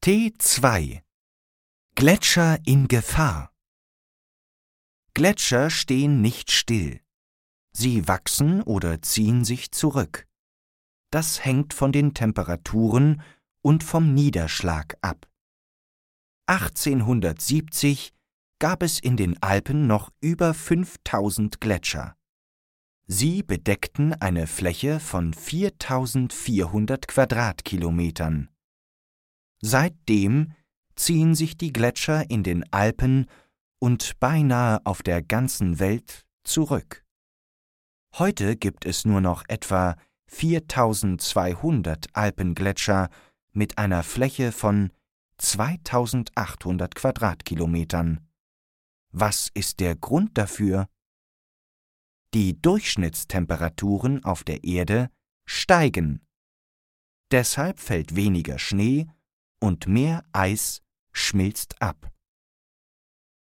T2 Gletscher in Gefahr. Gletscher stehen nicht still. Sie wachsen oder ziehen sich zurück. Das hängt von den Temperaturen und vom Niederschlag ab. 1870 gab es in den Alpen noch über 5000 Gletscher. Sie bedeckten eine Fläche von 4400 Quadratkilometern. Seitdem ziehen sich die Gletscher in den Alpen und beinahe auf der ganzen Welt zurück. Heute gibt es nur noch etwa 4200 Alpengletscher mit einer Fläche von 2800 Quadratkilometern. Was ist der Grund dafür? Die Durchschnittstemperaturen auf der Erde steigen. Deshalb fällt weniger Schnee und mehr Eis schmilzt ab.